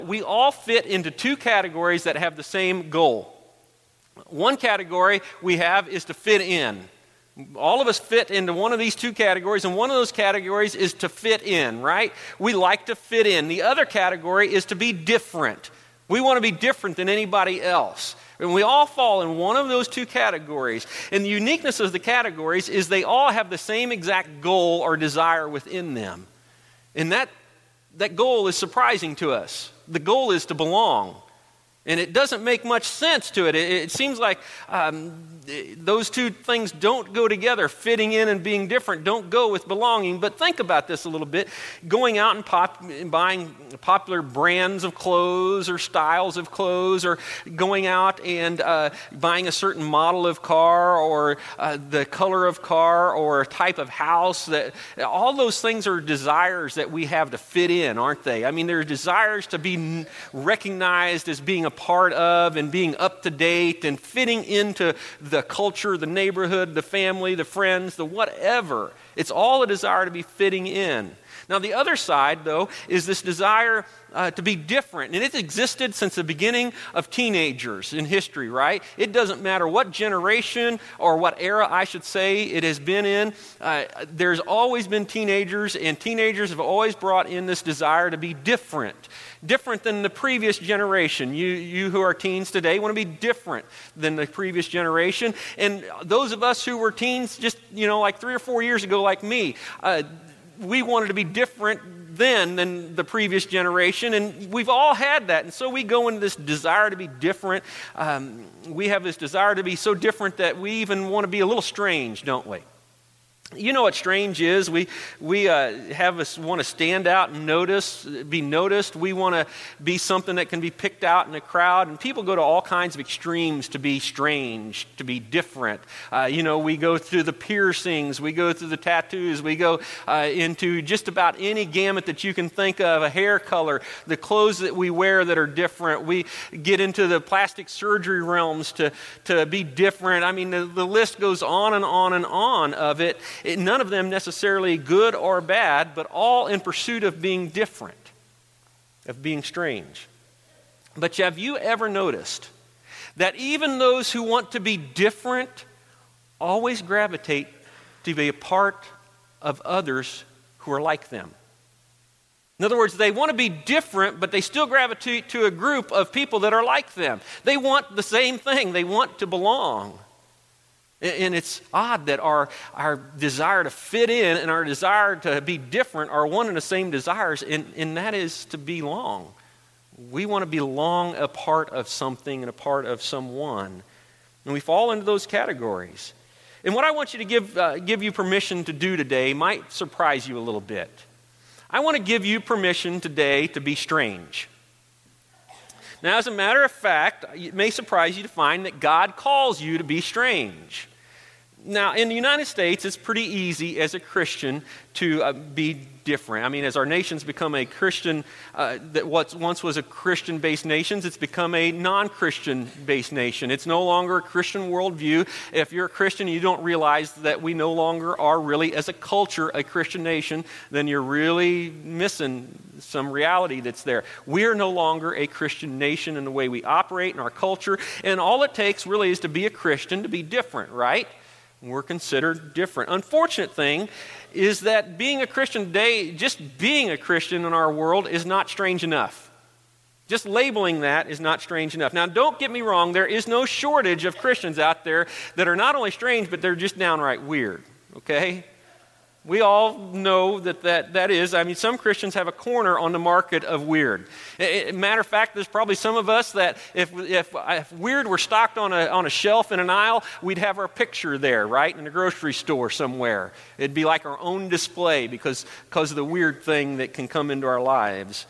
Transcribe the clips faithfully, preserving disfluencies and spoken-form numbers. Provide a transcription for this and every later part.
We all fit into two categories that have the same goal. One category we have is to fit in. All of us fit into one of these two categories, and one of those categories is to fit in, right? We like to fit in. The other category is to be different. We want to be different than anybody else. And we all fall in one of those two categories. And the uniqueness of the categories is they all have the same exact goal or desire within them. And that, that goal is surprising to us. The goal is to belong. And it doesn't make much sense to it. It, it seems like um, those two things don't go together. Fitting in and being different don't go with belonging. But think about this a little bit. Going out and, pop, and buying popular brands of clothes or styles of clothes, or going out and uh, buying a certain model of car, or uh, the color of car, or type of house. That all those things are desires that we have to fit in, aren't they? I mean, they're desires to be recognized as being a part of and being up to date and fitting into the culture, the neighborhood, the family, the friends, the whatever. It's all a desire to be fitting in. Now, the other side, though, is this desire uh, to be different. And it's existed since the beginning of teenagers in history, right? It doesn't matter what generation or what era, I should say, it has been in. Uh, there's always been teenagers, and teenagers have always brought in this desire to be different. Different than the previous generation. You, you who are teens today want to be different than the previous generation. And those of us who were teens just, you know, like three or four years ago, like me, uh, we wanted to be different then than the previous generation, and we've all had that. And so we go into this desire to be different. Um, we have this desire to be so different that we even want to be a little strange, don't we? You know what strange is? We we uh, have us want to stand out and notice, be noticed. We want to be something that can be picked out in a crowd. And people go to all kinds of extremes to be strange, to be different. Uh, you know, we go through the piercings, we go through the tattoos, we go uh, into just about any gamut that you can think of, a hair color, the clothes that we wear that are different. We get into the plastic surgery realms to, to be different. I mean, the, the list goes on and on and on of it. It, none of them necessarily good or bad, but all in pursuit of being different, of being strange. But have you ever noticed that even those who want to be different always gravitate to be a part of others who are like them? In other words, they want to be different, but they still gravitate to a group of people that are like them. They want the same thing. They want to belong. And it's odd that our, our desire to fit in and our desire to be different are one and the same desires, and, and that is to belong. We want to belong a part of something and a part of someone. And we fall into those categories. And what I want you to give, uh, give you permission to do today might surprise you a little bit. I want to give you permission today to be strange. Now, as a matter of fact, it may surprise you to find that God calls you to be strange. Now, in the United States, it's pretty easy as a Christian to uh, be different. I mean, as our nation's become a Christian, uh, that what once was a Christian-based nation, it's become a non-Christian-based nation. It's no longer a Christian worldview. If you're a Christian and you don't realize that we no longer are really, as a culture, a Christian nation, then you're really missing some reality that's there. We're no longer a Christian nation in the way we operate in our culture, and all it takes really is to be a Christian to be different, right? We're considered different. Unfortunate thing is that being a Christian today, just being a Christian in our world is not strange enough. Just labeling that is not strange enough. Now, don't get me wrong, there is no shortage of Christians out there that are not only strange, but they're just downright weird, okay? We all know that, that that is. I mean, some Christians have a corner on the market of weird. It, matter of fact, there's probably some of us that if, if if weird were stocked on a on a shelf in an aisle, we'd have our picture there, right, in a grocery store somewhere. It'd be like our own display because, because of the weird thing that can come into our lives.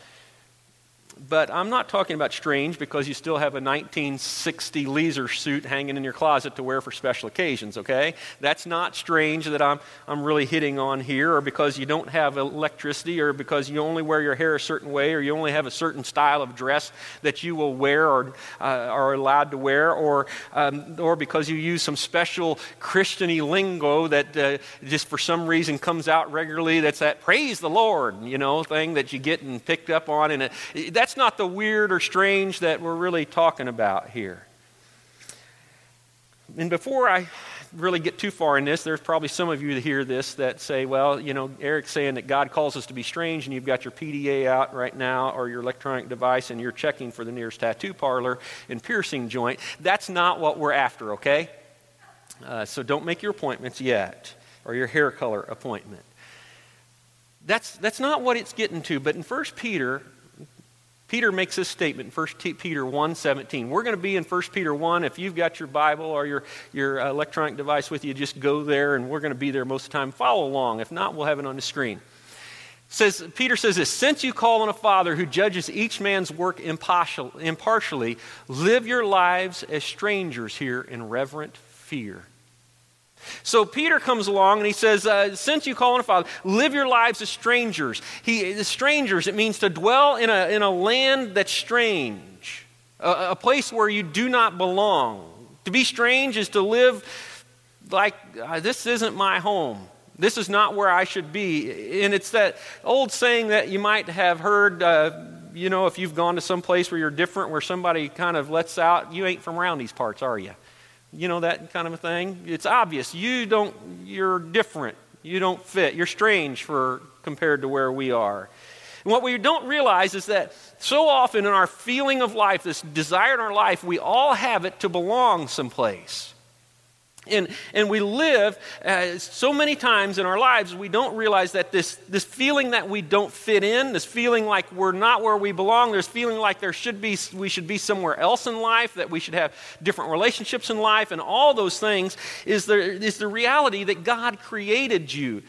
But I'm not talking about strange because you still have a nineteen sixty leisure suit hanging in your closet to wear for special occasions, okay? That's not strange that I'm I'm really hitting on here, or because you don't have electricity, or because you only wear your hair a certain way, or you only have a certain style of dress that you will wear or uh, are allowed to wear, or um, or because you use some special Christian-y lingo that uh, just for some reason comes out regularly. That's that praise the Lord, you know, thing that you get and picked up on. And it, that that's not the weird or strange that we're really talking about here. And before I really get too far in this, there's probably some of you that hear this that say, well, you know, Eric's saying that God calls us to be strange, and you've got your P D A out right now or your electronic device, and you're checking for the nearest tattoo parlor and piercing joint. That's not what we're after, okay? Uh, so don't make your appointments yet, or your hair color appointment. That's, that's not what it's getting to, but in First Peter, Peter makes this statement in First Peter one seventeen. We're going to be in First Peter one. If you've got your Bible or your, your electronic device with you, just go there, and we're going to be there most of the time. Follow along. If not, we'll have it on the screen. It says, Peter says this, since you call on a Father who judges each man's work impartial, impartially, live your lives as strangers here in reverent fear. So Peter comes along and he says, uh, since you call on a Father, live your lives as strangers. He, the strangers, it means to dwell in a, in a land that's strange, a, a place where you do not belong. To be strange is to live like, uh, this isn't my home. This is not where I should be. And it's that old saying that you might have heard, uh, you know, if you've gone to some place where you're different, where somebody kind of lets out, you ain't from around these parts, are you? You know, that kind of a thing. It's obvious. You don't, you're different. You don't fit. You're strange for compared to where we are. And what we don't realize is that so often in our feeling of life, this desire in our life, we all have it to belong someplace. And and we live uh, so many times in our lives, we don't realize that this, this feeling that we don't fit in, this feeling like we're not where we belong, this feeling like there should be, we should be somewhere else in life, that we should have different relationships in life, and all those things is the, is the reality that God created you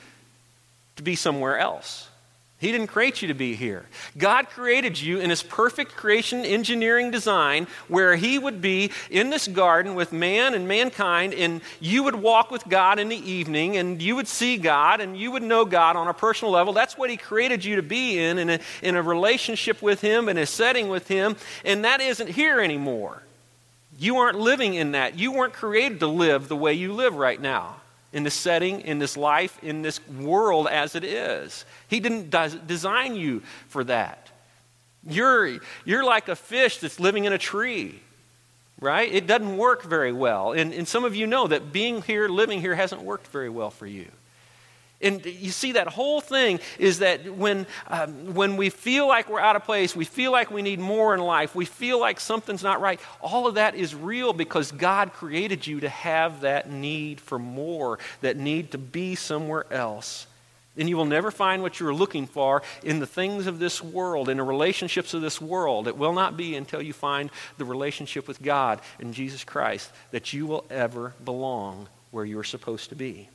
to be somewhere else. He didn't create you to be here. God created you in his perfect creation engineering design where he would be in this garden with man and mankind, and you would walk with God in the evening, and you would see God, and you would know God on a personal level. That's what he created you to be in, in a, in a relationship with him, in a setting with him, and that isn't here anymore. You aren't living in that. You weren't created to live the way you live right now. In this setting, in this life, in this world as it is. He didn't des- design you for that. You're, you're like a fish that's living in a tree, right? It doesn't work very well. And, and some of you know that being here, living here hasn't worked very well for you. And you see, that whole thing is that when um, when we feel like we're out of place, we feel like we need more in life, we feel like something's not right, all of that is real because God created you to have that need for more, that need to be somewhere else. And you will never find what you're looking for in the things of this world, in the relationships of this world. It will not be until you find the relationship with God and Jesus Christ that you will ever belong where you're supposed to be.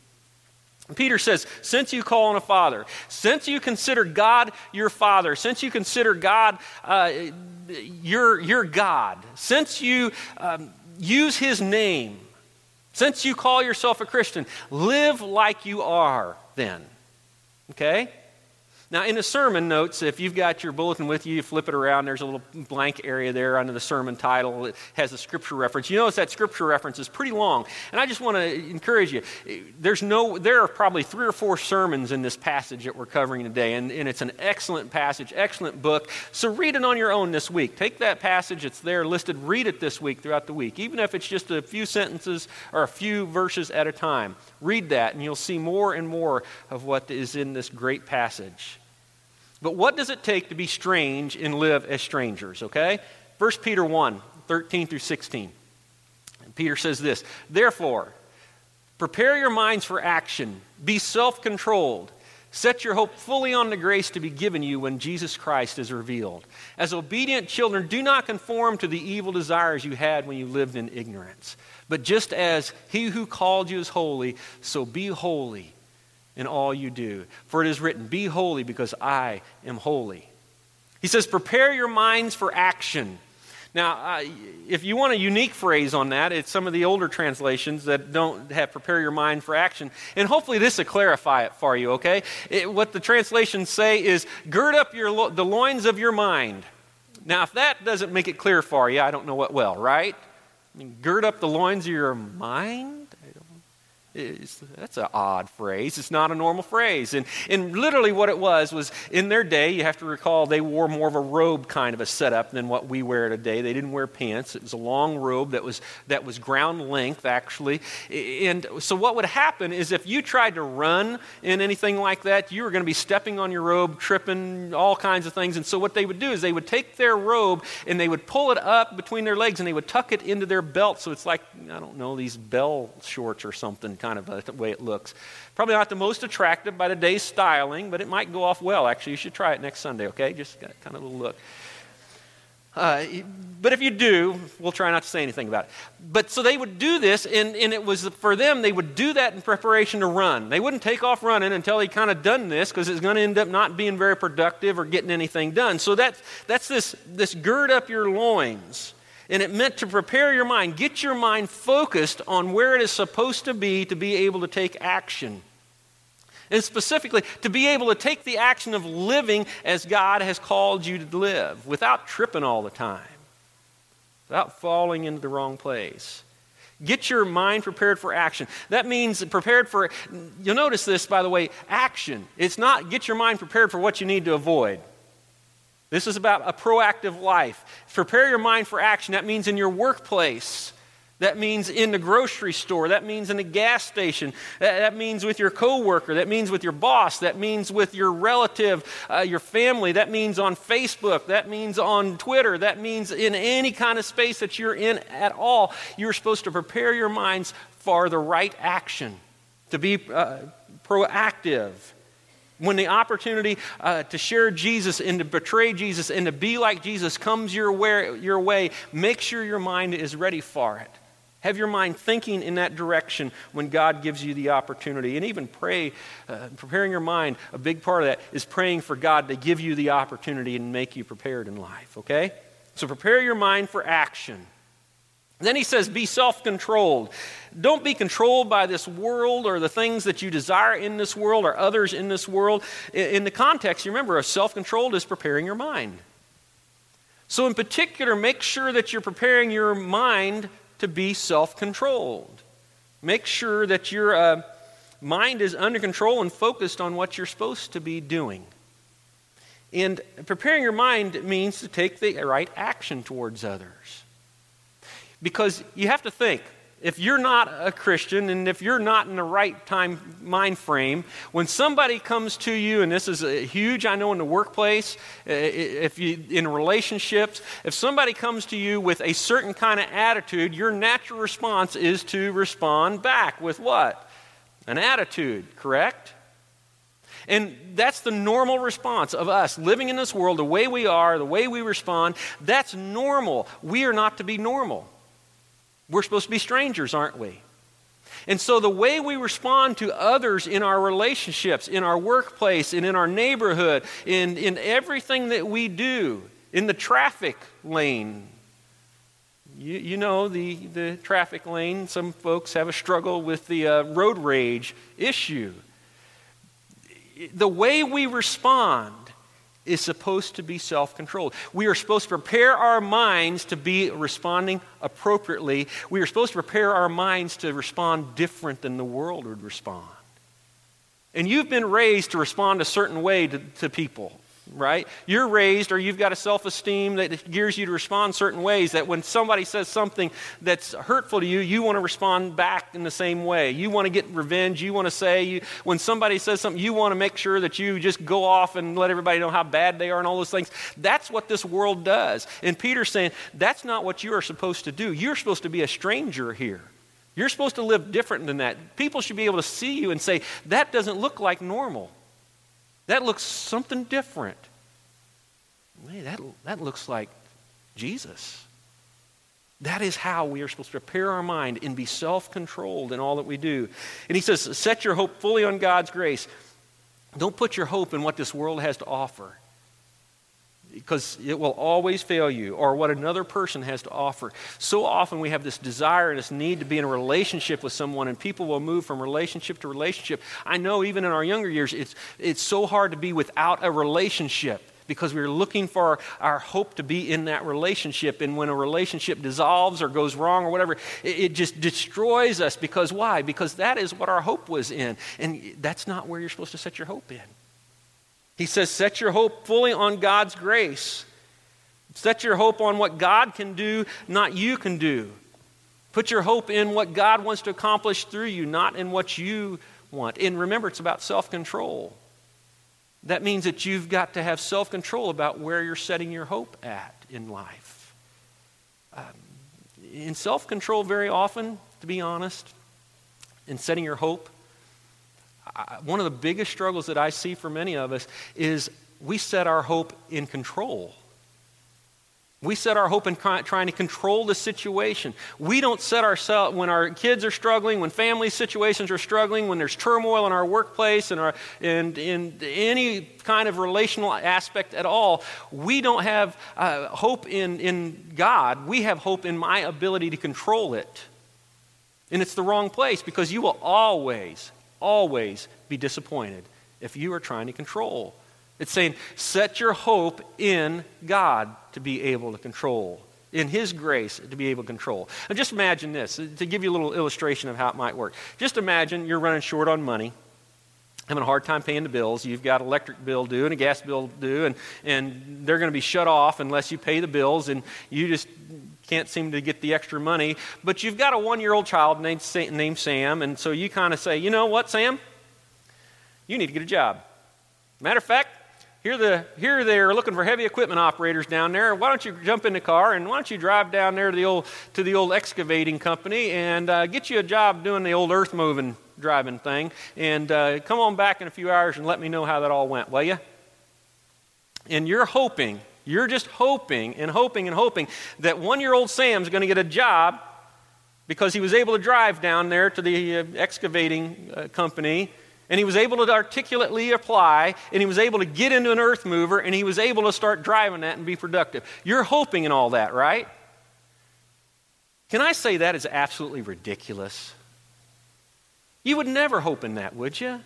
Peter says, since you call on a Father, since you consider God your Father, since you consider God uh, your, your God, since you um, use his name, since you call yourself a Christian, live like you are then. Okay? Now, in the sermon notes, if you've got your bulletin with you, you flip it around, there's a little blank area there under the sermon title. It has a scripture reference. You notice that scripture reference is pretty long. And I just want to encourage you. There's no, there are probably three or four sermons in this passage that we're covering today. And, and it's an excellent passage, excellent book. So read it on your own this week. Take that passage, it's there listed, read it this week throughout the week. Even if it's just a few sentences or a few verses at a time. Read that and you'll see more and more of what is in this great passage. But what does it take to be strange and live as strangers, okay? First Peter one, thirteen through sixteen. And Peter says this, therefore, prepare your minds for action. Be self-controlled. Set your hope fully on the grace to be given you when Jesus Christ is revealed. As obedient children, do not conform to the evil desires you had when you lived in ignorance. But just as he who called you is holy, so be holy in all you do. For it is written, be holy because I am holy. He says, prepare your minds for action. Now, uh, if you want a unique phrase on that, it's some of the older translations that don't have prepare your mind for action. And hopefully this will clarify it for you, okay? It, what the translations say is, gird up your lo- the loins of your mind. Now, if that doesn't make it clear for you, I don't know what will, right? I mean, gird up the loins of your mind? It's, that's an odd phrase. It's not a normal phrase. And, and literally what it was, was in their day, you have to recall, they wore more of a robe kind of a setup than what we wear today. They didn't wear pants. It was a long robe that was that was ground length, actually. And so what would happen is if you tried to run in anything like that, you were going to be stepping on your robe, tripping, all kinds of things. And so what they would do is they would take their robe and they would pull it up between their legs and they would tuck it into their belt. So it's like, I don't know, these bell shorts or something, kind of the way it looks. Probably not the most attractive by today's styling, but it might go off well. Actually, you should try it next Sunday, okay? Just got kind of a little look. Uh, but if you do, we'll try not to say anything about it. But so they would do this, and, and it was for them, they would do that in preparation to run. They wouldn't take off running until they kind of done this, because it's going to end up not being very productive or getting anything done. So that's, that's this, this gird up your loins. And it meant to prepare your mind, get your mind focused on where it is supposed to be to be able to take action. And specifically, to be able to take the action of living as God has called you to live, without tripping all the time, without falling into the wrong place. Get your mind prepared for action. That means prepared for, you'll notice this, by the way, action. It's not get your mind prepared for what you need to avoid. This is about a proactive life. Prepare your mind for action. That means in your workplace. That means in the grocery store. That means in the gas station. That means with your coworker. That means with your boss. That means with your relative, uh, your family. That means on Facebook. That means on Twitter. That means in any kind of space that you're in at all. You're supposed to prepare your minds for the right action, to be uh, proactive. When the opportunity uh, to share Jesus and to betray Jesus and to be like Jesus comes your way, your way, make sure your mind is ready for it. Have your mind thinking in that direction when God gives you the opportunity. And even pray, uh, preparing your mind, a big part of that is praying for God to give you the opportunity and make you prepared in life, okay? So prepare your mind for action. Then he says, be self-controlled. Don't be controlled by this world or the things that you desire in this world or others in this world. In the context, you remember, a self-controlled is preparing your mind. So in particular, make sure that you're preparing your mind to be self-controlled. Make sure that your uh, mind is under control and focused on what you're supposed to be doing. And preparing your mind means to take the right action towards others. Because you have to think, if you're not a Christian and if you're not in the right time mind frame, when somebody comes to you, and this is a huge, I know in the workplace, if you in relationships, if somebody comes to you with a certain kind of attitude, your natural response is to respond back with what? An attitude, correct? And that's the normal response of us living in this world, the way we are, the way we respond. That's normal. We are not to be normal. We're supposed to be strangers, aren't we? And so the way we respond to others in our relationships, in our workplace, and in our neighborhood, in, in everything that we do, in the traffic lane. You, you know, the, the traffic lane, some folks have a struggle with the uh, road rage issue. The way we respond is supposed to be self-controlled. We are supposed to prepare our minds to be responding appropriately. We are supposed to prepare our minds to respond different than the world would respond. And you've been raised to respond a certain way to, to people, right? You're raised, or you've got a self-esteem that gears you to respond certain ways, that when somebody says something that's hurtful to you, you want to respond back in the same way. You want to get revenge. You want to say, you, when somebody says something, you want to make sure that you just go off and let everybody know how bad they are and all those things. That's what this world does. And Peter's saying, that's not what you are supposed to do. You're supposed to be a stranger here. You're supposed to live different than that. People should be able to see you and say, that doesn't look like normal. That looks something different. Man, that, that looks like Jesus. That is how we are supposed to prepare our mind and be self-controlled in all that we do. And he says, set your hope fully on God's grace. Don't put your hope in what this world has to offer, because it will always fail you, or what another person has to offer. So often we have this desire and this need to be in a relationship with someone, and people will move from relationship to relationship. I know even in our younger years, it's, it's so hard to be without a relationship, because we're looking for our, our hope to be in that relationship. And when a relationship dissolves or goes wrong or whatever, it, it just destroys us. Because why? Because that is what our hope was in. And that's not where you're supposed to set your hope in. He says, set your hope fully on God's grace. Set your hope on what God can do, not you can do. Put your hope in what God wants to accomplish through you, not in what you want. And remember, it's about self-control. That means that you've got to have self-control about where you're setting your hope at in life. Um, in self-control, very often, to be honest, in setting your hope, I, one of the biggest struggles that I see for many of us is we set our hope in control. We set our hope in trying to control the situation. We don't set ourselves, when our kids are struggling, when family situations are struggling, when there's turmoil in our workplace and, our, and in any kind of relational aspect at all, we don't have uh, hope in, in God. We have hope in my ability to control it. And it's the wrong place, because you will always, always be disappointed if you are trying to control. It's saying, set your hope in God to be able to control, in His grace to be able to control. And just imagine this, to give you a little illustration of how it might work. Just imagine you're running short on money, having a hard time paying the bills. You've got an electric bill due and a gas bill due, and, and they're going to be shut off unless you pay the bills, and you just can't seem to get the extra money. But you've got a one-year-old child named, named Sam, and so you kind of say, you know what, Sam? You need to get a job. Matter of fact, Here, the, here they're looking for heavy equipment operators down there. Why don't you jump in the car and why don't you drive down there to the old to the old excavating company and uh, get you a job doing the old earth moving driving thing, and uh, come on back in a few hours and let me know how that all went, will you? And you're hoping, you're just hoping and hoping and hoping that one-year-old Sam's going to get a job because he was able to drive down there to the uh, excavating uh, company. And he was able to articulately apply, and he was able to get into an earth mover, and he was able to start driving that and be productive. You're hoping in all that, right? Can I say that is absolutely ridiculous? You would never hope in that, would you?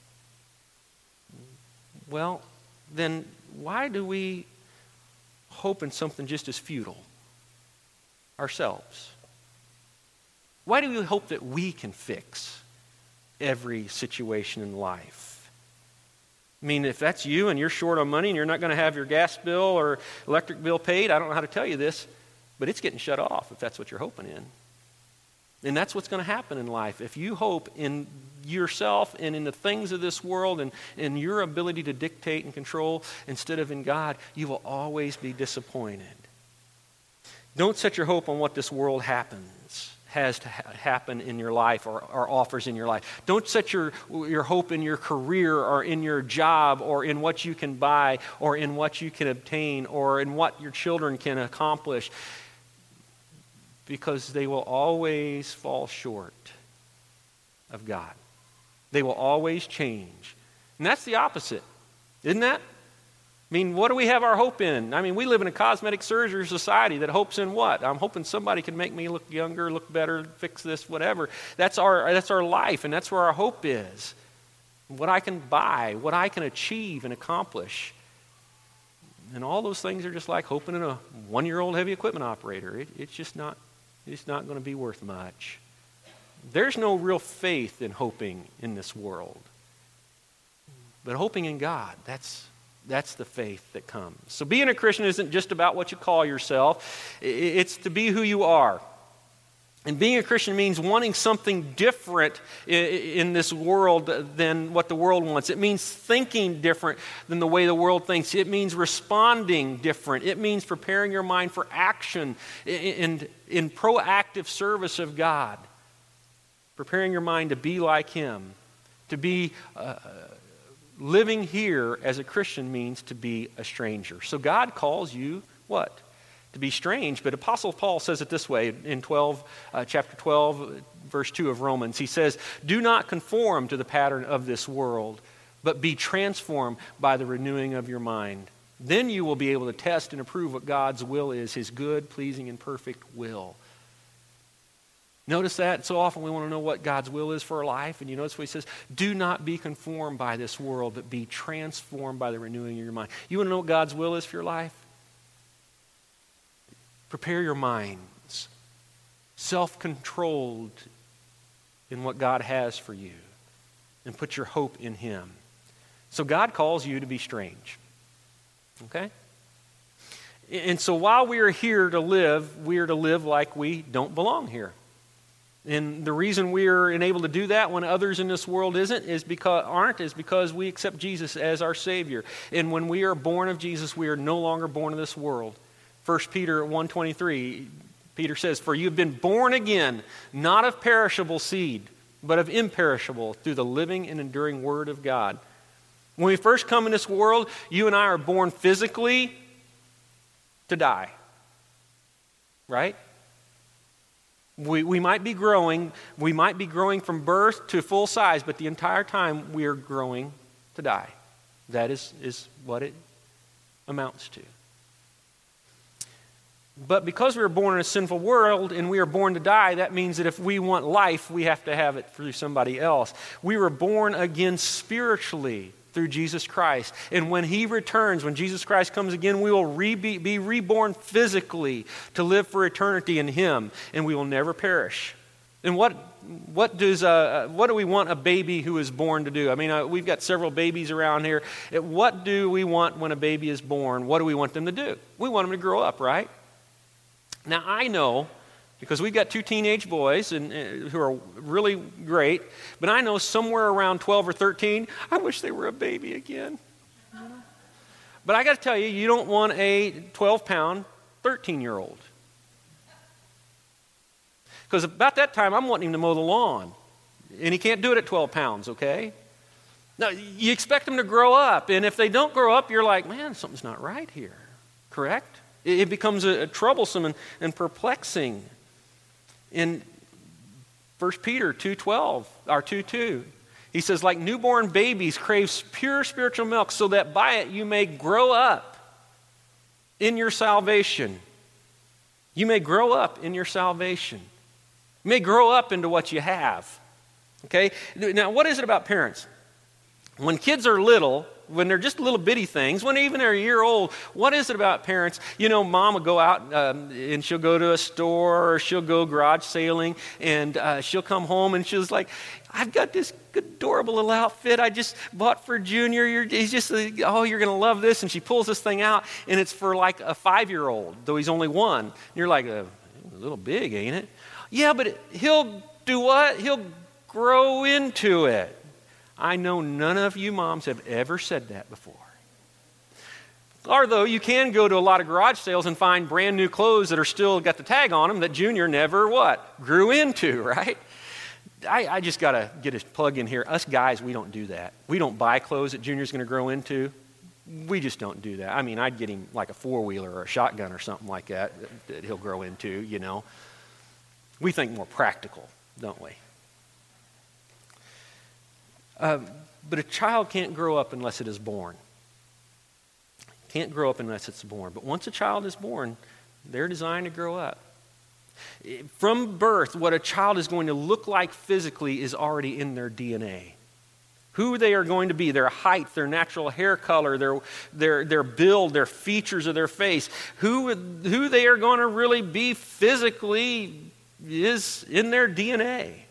Well, then why do we hope in something just as futile ourselves? Why do we hope that we can fix every situation in life? I mean, if that's you and you're short on money and you're not going to have your gas bill or electric bill paid, I don't know how to tell you this, but it's getting shut off if that's what you're hoping in. And that's what's going to happen in life. If you hope in yourself and in the things of this world and in your ability to dictate and control instead of in God, you will always be disappointed. Don't set your hope on what this world happens. has to ha- happen in your life or, or offers in your life. Don't set your, your hope in your career or in your job or in what you can buy or in what you can obtain or in what your children can accomplish, because they will always fall short of God. They will always change. And that's the opposite, isn't that? I mean, what do we have our hope in? I mean, we live in a cosmetic surgery society that hopes in what? I'm hoping somebody can make me look younger, look better, fix this, whatever. That's our that's our life, and that's where our hope is. What I can buy, what I can achieve and accomplish. And all those things are just like hoping in a one-year-old heavy equipment operator. It, it's just not, it's not going to be worth much. There's no real faith in hoping in this world. But hoping in God, that's That's the faith that comes. So being a Christian isn't just about what you call yourself. It's to be who you are. And being a Christian means wanting something different in this world than what the world wants. It means thinking different than the way the world thinks. It means responding different. It means preparing your mind for action in, in proactive service of God. Preparing your mind to be like Him. To be... Uh, Living here as a Christian means to be a stranger. So God calls you what? To be strange. But Apostle Paul says it this way in twelve, uh, chapter twelve, verse two of Romans. He says, "Do not conform to the pattern of this world, but be transformed by the renewing of your mind. Then you will be able to test and approve what God's will is, His good, pleasing, and perfect will." Notice that so often we want to know what God's will is for our life. And you notice what he says, do not be conformed by this world, but be transformed by the renewing of your mind. You want to know what God's will is for your life? Prepare your minds, self-controlled in what God has for you, and put your hope in him. So God calls you to be strange. Okay? And so while we are here to live, we are to live like we don't belong here. And the reason we are enabled to do that when others in this world isn't is because aren't is because we accept Jesus as our Savior. And when we are born of Jesus, we are no longer born of this world. First Peter one twenty-three, Peter says, "For you have been born again, not of perishable seed, but of imperishable, through the living and enduring Word of God." When we first come in this world, you and I are born physically to die. Right? We, we might be growing, we might be growing from birth to full size, but the entire time we are growing to die. That is, is what it amounts to. But because we are born in a sinful world and we are born to die, that means that if we want life, we have to have it through somebody else. We were born again spiritually through Jesus Christ. And when he returns, when Jesus Christ comes again, we will re- be, be reborn physically to live for eternity in him, and we will never perish. And what what does uh, what do we want a baby who is born to do? I mean, uh, we've got several babies around here. What do we want when a baby is born? What do we want them to do? We want them to grow up, right? Now, I know, because we've got two teenage boys and, uh, who are really great, but I know somewhere around twelve or thirteen, I wish they were a baby again. But I got to tell you, you don't want a twelve-pound, thirteen-year-old. Because about that time, I'm wanting him to mow the lawn. And he can't do it at twelve pounds, okay? Now, you expect them to grow up, and if they don't grow up, you're like, man, something's not right here. Correct? It, it becomes a, a troublesome and, and perplexing. In First Peter two twelve, or two two, he says, like newborn babies crave pure spiritual milk, so that by it you may grow up in your salvation. You may grow up in your salvation. You may grow up into what you have. Okay? Now, what is it about parents? When kids are little, when they're just little bitty things, when even they're a year old, what is it about parents? You know, mom will go out um, and she'll go to a store or she'll go garage sailing and uh, she'll come home and she's like, I've got this adorable little outfit I just bought for Junior. You're, he's just, oh, you're going to love this. And she pulls this thing out and it's for like a five-year-old, though he's only one. And you're like, a little big, ain't it? Yeah, but it, he'll do what? He'll grow into it. I know none of you moms have ever said that before. Although you can go to a lot of garage sales and find brand new clothes that are still got the tag on them that Junior never what? Grew into, right? I, I just got to get a plug in here. Us guys, we don't do that. We don't buy clothes that Junior's going to grow into. We just don't do that. I mean, I'd get him like a four-wheeler or a shotgun or something like that that he'll grow into, you know. We think more practical, don't we? Uh, but a child can't grow up unless it is born. Can't grow up unless it's born. But once a child is born, they're designed to grow up. From birth, what a child is going to look like physically is already in their D N A. Who they are going to be, their height, their natural hair color, their their their build, their features of their face, who who they are going to really be physically is in their D N A.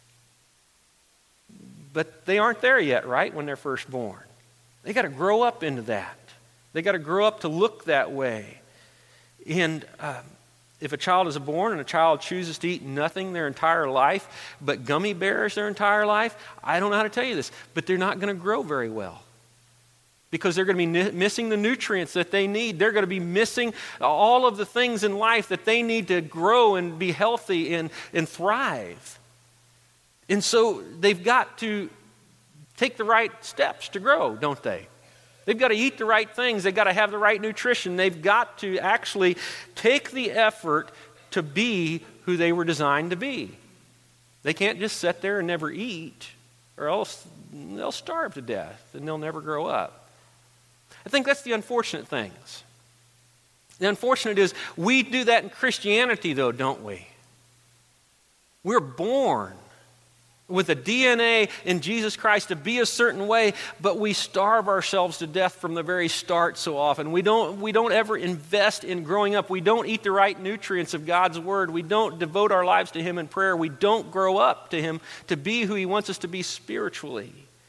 But they aren't there yet, right, when they're first born. They got to grow up into that. They got to grow up to look that way. And um, if a child is born and a child chooses to eat nothing their entire life, but gummy bears their entire life, I don't know how to tell you this, but they're not going to grow very well. Because they're going to be n- missing the nutrients that they need. They're going to be missing all of the things in life that they need to grow and be healthy and, and thrive. And so they've got to take the right steps to grow, don't they? They've got to eat the right things. They've got to have the right nutrition. They've got to actually take the effort to be who they were designed to be. They can't just sit there and never eat, or else they'll starve to death and they'll never grow up. I think that's the unfortunate things. The unfortunate is we do that in Christianity, though, don't we? We're born with a D N A in Jesus Christ to be a certain way, but we starve ourselves to death from the very start so often. We don't, we don't ever invest in growing up. We don't eat the right nutrients of God's Word. We don't devote our lives to Him in prayer. We don't grow up to Him to be who He wants us to be spiritually.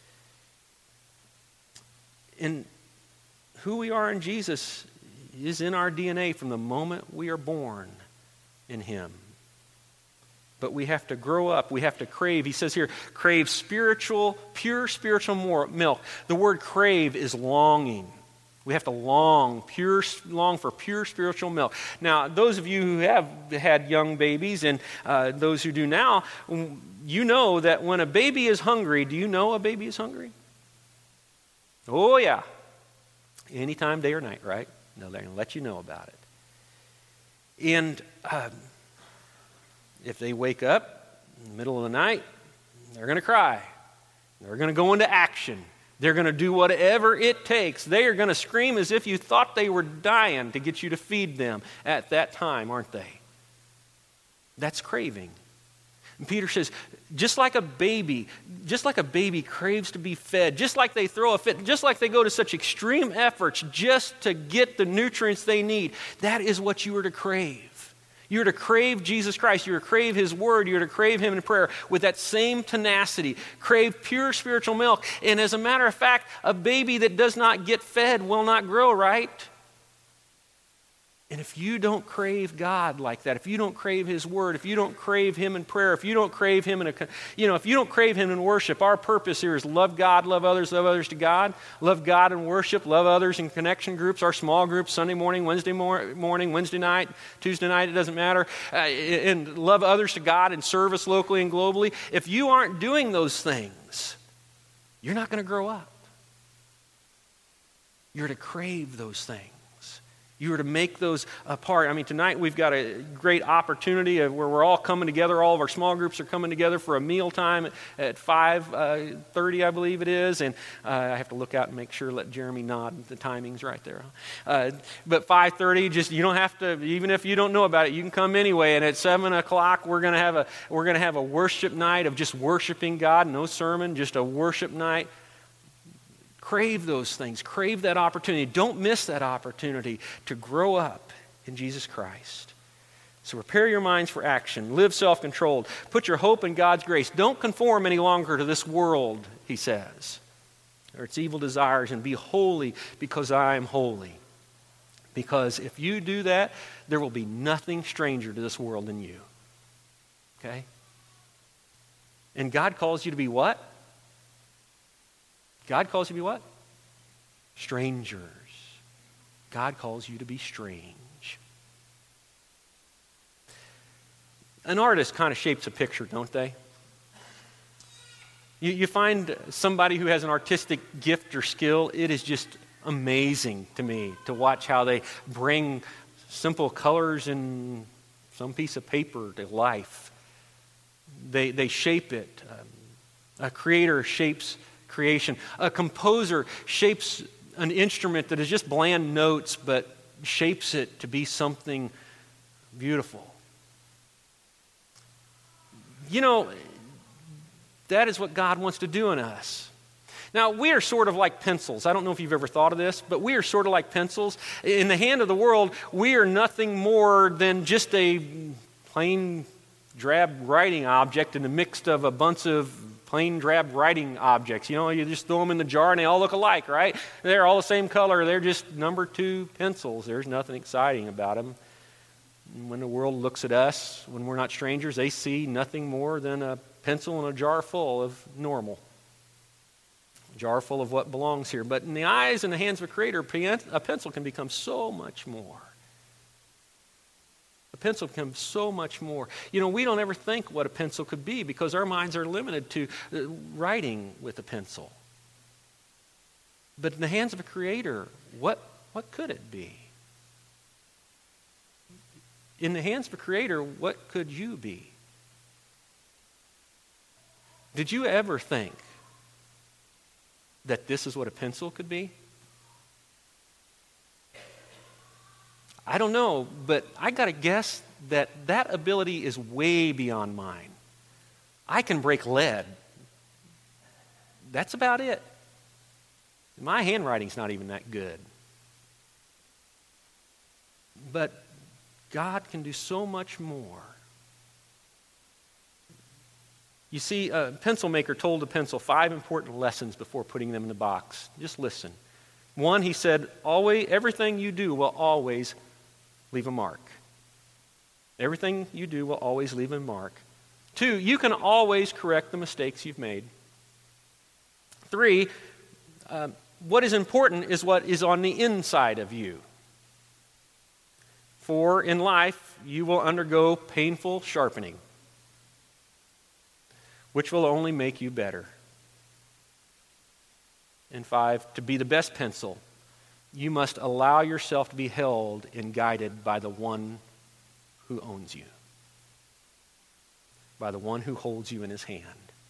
And who we are in Jesus is in our D N A from the moment we are born in Him. But we have to grow up. We have to crave. He says here, crave spiritual, pure spiritual more, milk. The word crave is longing. We have to long, pure, long for pure spiritual milk. Now, those of you who have had young babies and uh, those who do now, you know that when a baby is hungry, do you know a baby is hungry? Oh, yeah. Anytime, day or night, right? No, they're going to let you know about it. And uh, if they wake up in the middle of the night, they're going to cry. They're going to go into action. They're going to do whatever it takes. They are going to scream as if you thought they were dying to get you to feed them at that time, aren't they? That's craving. And Peter says, just like a baby, just like a baby craves to be fed, just like they throw a fit, just like they go to such extreme efforts just to get the nutrients they need, that is what you are to crave. You are to crave Jesus Christ. You are to crave His Word. You are to crave Him in prayer with that same tenacity. Crave pure spiritual milk. And as a matter of fact, a baby that does not get fed will not grow, right? And if you don't crave God like that, if you don't crave His Word, if you don't crave Him in prayer, if you don't crave Him in a, you know, if you don't crave Him in worship, our purpose here is love God, love others, love others to God, love God in worship, love others in connection groups, our small groups, Sunday morning, Wednesday mor- morning, Wednesday night, Tuesday night, it doesn't matter, uh, and love others to God and service locally and globally. If you aren't doing those things, you're not going to grow up. You're to crave those things. You are to make those a part. I mean, tonight we've got a great opportunity of where we're all coming together. All of our small groups are coming together for a meal time at five thirty, I believe it is. And uh, I have to look out and make sure, let Jeremy nod. The timing's right there. Uh, but five thirty, just you don't have to, even if you don't know about it, you can come anyway. And at seven o'clock, we're going to have a we're going to have a worship night of just worshiping God. No sermon, just a worship night. Crave those things. Crave that opportunity. Don't miss that opportunity to grow up in Jesus Christ. So prepare your minds for action. Live self-controlled. Put your hope in God's grace. Don't conform any longer to this world, he says, or its evil desires, and be holy because I am holy. Because if you do that, there will be nothing stranger to this world than you. Okay? And God calls you to be what? God calls you to be what? Strangers. God calls you to be strange. An artist kind of shapes a picture, don't they? You, you find somebody who has an artistic gift or skill, it is just amazing to me to watch how they bring simple colors in some piece of paper to life. They, they shape it. Um, a creator shapes creation. A composer shapes an instrument that is just bland notes, but shapes it to be something beautiful. You know, that is what God wants to do in us. Now, we are sort of like pencils. I don't know if you've ever thought of this, but we are sort of like pencils. In the hand of the world, we are nothing more than just a plain drab writing object in the mix of a bunch of plain drab writing objects. You know, you just throw them in the jar and they all look alike, right? They're all the same color. They're just number two pencils. There's nothing exciting about them. And when the world looks at us, when we're not strangers, they see nothing more than a pencil in a jar full of normal. A jar full of what belongs here. But in the eyes and the hands of a creator, a pencil can become so much more. A pencil becomes so much more. You know, we don't ever think what a pencil could be because our minds are limited to writing with a pencil. But in the hands of a creator, what, what could it be? In the hands of a creator, what could you be? Did you ever think that this is what a pencil could be? I don't know, but I got to guess that that ability is way beyond mine. I can break lead. That's about it. My handwriting's not even that good. But God can do so much more. You see, a pencil maker told a pencil five important lessons before putting them in the box. Just listen. One, he said, always, everything you do will always leave a mark. Everything you do will always leave a mark. Two, you can always correct the mistakes you've made. Three, uh, what is important is what is on the inside of you. Four, in life, you will undergo painful sharpening, which will only make you better. And five, to be the best pencil, you must allow yourself to be held and guided by the one who owns you, by the one who holds you in his hand.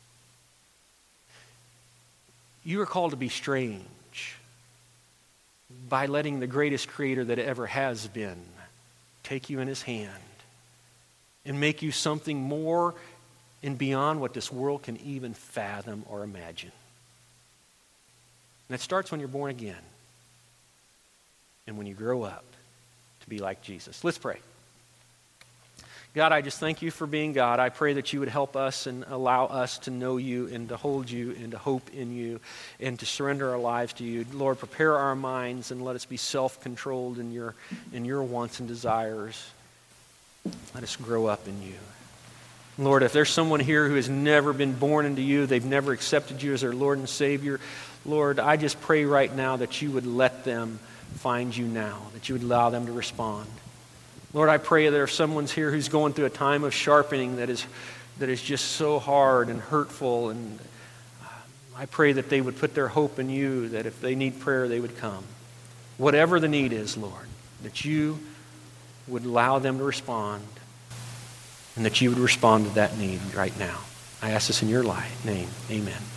You are called to be strange by letting the greatest creator that ever has been take you in his hand and make you something more and beyond what this world can even fathom or imagine. And it starts when you're born again and when you grow up to be like Jesus. Let's pray. God, I just thank you for being God. I pray that you would help us and allow us to know you and to hold you and to hope in you and to surrender our lives to you. Lord, prepare our minds and let us be self-controlled in your, in your wants and desires. Let us grow up in you. Lord, if there's someone here who has never been born into you, they've never accepted you as their Lord and Savior, Lord, I just pray right now that you would let them find you now, that you would allow them to respond. Lord, I pray that there's someone's here who's going through a time of sharpening that is that is just so hard and hurtful, and I pray that they would put their hope in you, that if they need prayer, they would come. Whatever the need is, Lord, that you would allow them to respond, and that you would respond to that need right now. I ask this in your life, name. Amen.